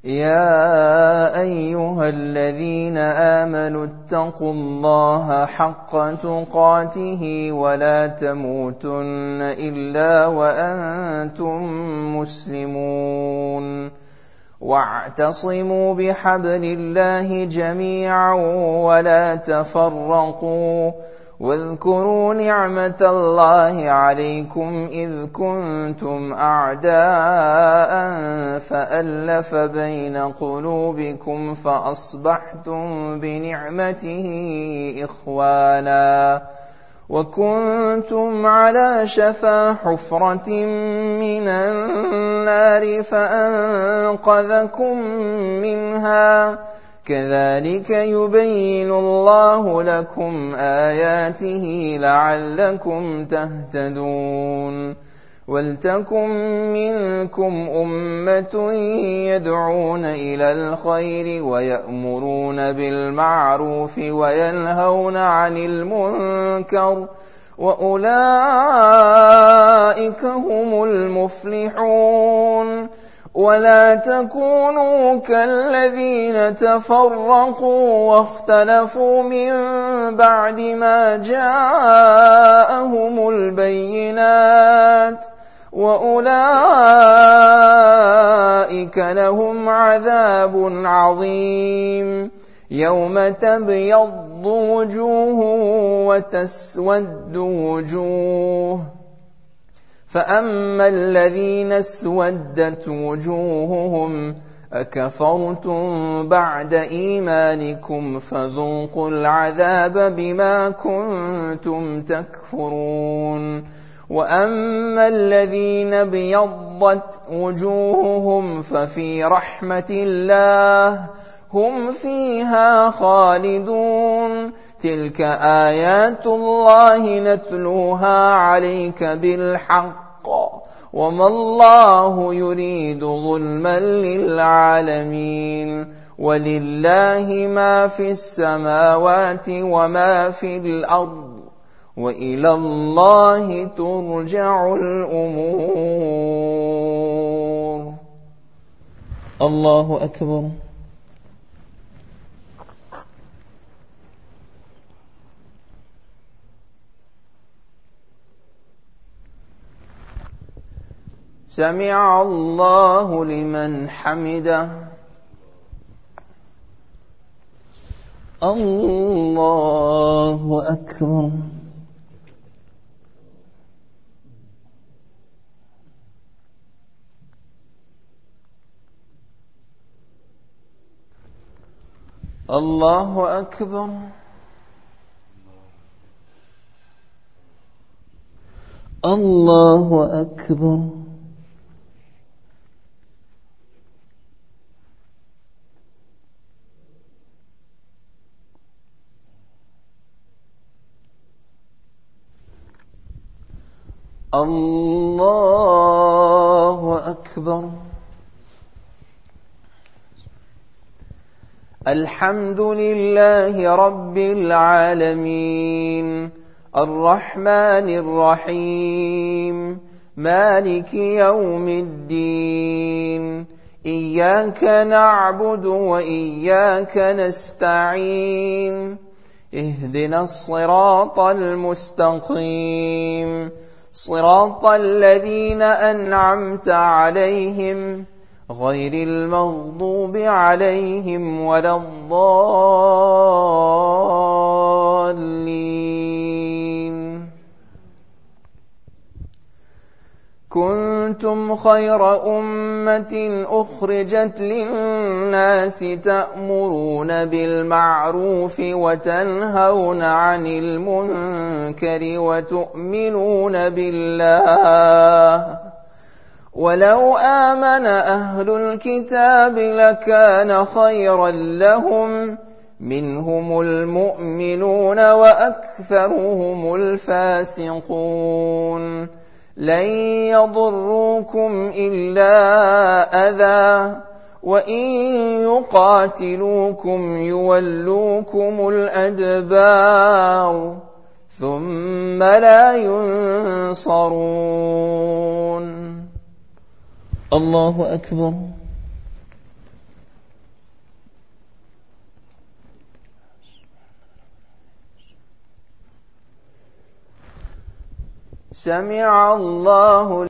يا أيها الذين آمنوا اتقوا الله حق تقاته ولا تموتن إلا وأنتم مسلمون واعتصموا بحبل الله جميعا ولا تفرقوا واذكروا نعمة الله عليكم إذ كنتم أعداء فألف بين قلوبكم فأصبحتم بنعمته إخوانا وكنتم على شفا حفرة من النار فأنقذكم منها كذلك يبين الله لكم آياته لعلكم تهتدون ولتكن منكم أمة يدعون إلى الخير ويأمرون بالمعروف وينهون عن المنكر وأولئك هم المفلحون ولا تكونوا كالذين تفرقوا واختلفوا من بعد ما جاءهم البينات وأولئك لهم عذاب عظيم يوم تبيض وجوه وتسود وجوه فأما الذين اسودت وجوههم أكفرتم بعد إيمانكم فذوقوا العذاب بما كنتم تكفرون وأما الذين ابيضت وجوههم ففي رحمة الله هم فيها خالدون تلك آيات الله نتلوها عليك بالحق وما الله يريد ظلما للعالمين ولله ما في السماوات وما في الأرض وإلى الله ترجع الأمور. الله أكبر. سمع الله لمن حمده. الله أكبر. الله أكبر. الله أكبر. الله أكبر. الحمد لله رب العالمين الرحمن الرحيم مالك يوم الدين إياك نعبد وإياك نستعين اهدنا الصراط المستقيم صراط الذين أنعمت عليهم غير المغضوب عليهم ولا الضالين. كنتم خير أمة أخرجت للناس تأمرون بالمعروف وتنهون عن المنكر وتؤمنون بالله ولو آمن أهل الكتاب لكان خيرا لهم منهم المؤمنون وأكثرهم الفاسقون لن يضروكم إلا أذى وإن يقاتلوكم يولوكم الأدبار ثم لا ينصرون. الله أكبر. سمع الله